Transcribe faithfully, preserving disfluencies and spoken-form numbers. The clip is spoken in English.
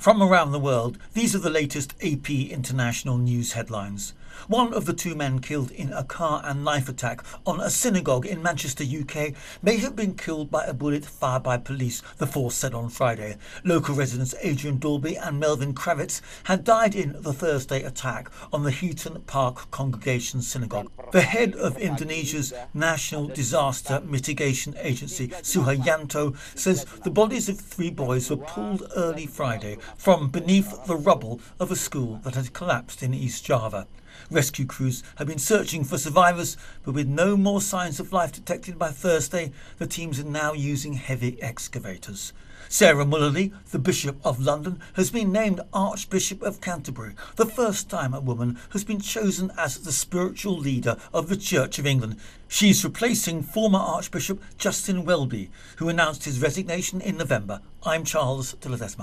From around the world, these are the latest A P International News headlines. One of the two men killed in a car and knife attack on a synagogue in Manchester, U K, may have been killed by a bullet fired by police, the force said on Friday. Local residents Adrian Dolby and Melvin Kravitz had died in the Thursday attack on the Heaton Park Congregation Synagogue. The head of Indonesia's National Disaster Mitigation Agency, Suharyanto, says the bodies of three boys were pulled early Friday from beneath the rubble of a school that had collapsed in East Java. Rescue crews have been searching for survivors, but with no more signs of life detected by Thursday, the teams are now using heavy excavators. Sarah Mullaly, the Bishop of London, has been named Archbishop of Canterbury, the first time a woman has been chosen as the spiritual leader of the Church of England. She's replacing former Archbishop Justin Welby, who announced his resignation in November. I'm Charles de Ledesma.